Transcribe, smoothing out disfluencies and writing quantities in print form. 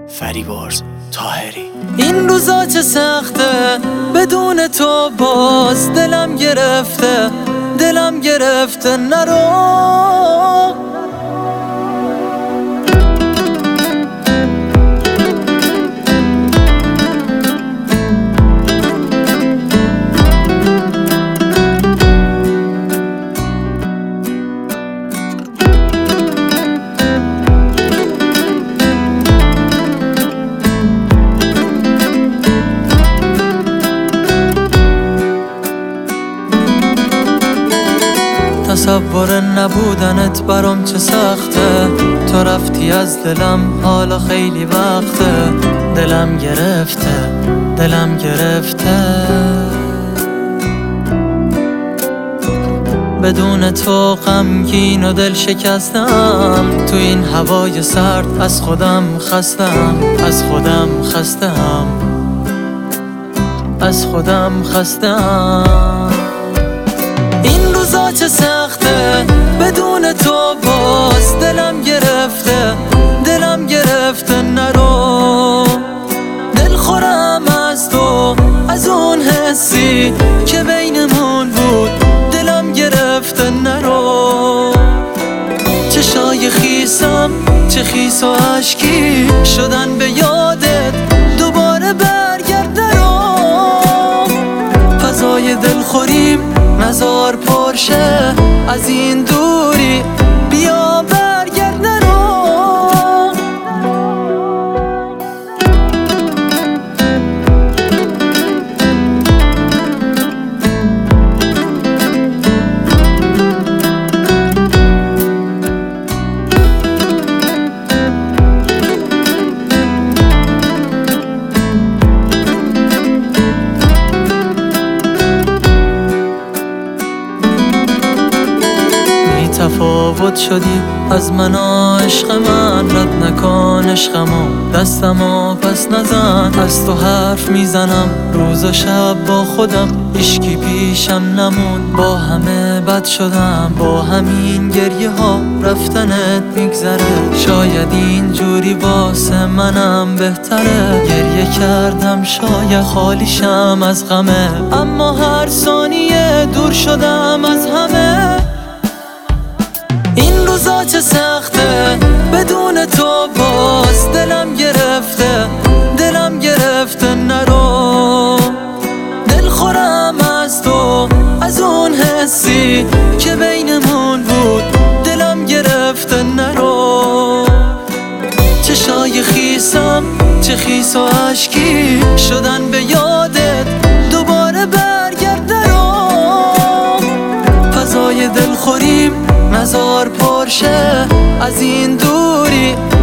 فریبرز طاهری. این روزا چه سخته بدون تو، باز دلم گرفته نرو. تصور نبودنت برام چه سخته، تو رفتی از دلم حالا خیلی وقته. دلم گرفته بدون تو غمگین و دل شکستم. تو این هوای سرد از خودم خستم. این روزا چه سخته بدون تو، باز دلم گرفته نرو. دل خورم از تو، از اون حسی که بینمون بود. دلم گرفته نرو. چشای خیسم چه خیس و عشقی شدن به یادت، دوباره برگرد نرو. فضای دل خوریم نزار پرشه، از این دوری بیا برگرد نرو. تفاوت شدی از من و عشق من، رد نکن عشقمو دستمو پس نزن. از تو حرف میزنم روز و شب با خودم، هیچکی پیشم نمون. با همه بد شدم، با همین گریه ها رفتنت میگذره. شاید اینجوری واسه منم بهتره. گریه کردم شاید خالیشم از غمه، اما هر ثانیه دور شدم از همه. این روزا چه سخته بدون تو، باز دلم گرفته نرو. دل خورم از تو، از اون حسی که بینمون بود. دلم گرفته نرو. چشای خیسم چه خیس و عشقی شدن به یادت، دوباره برگرد نرو. فضای دل خوریم نزار پرشه، از این دوری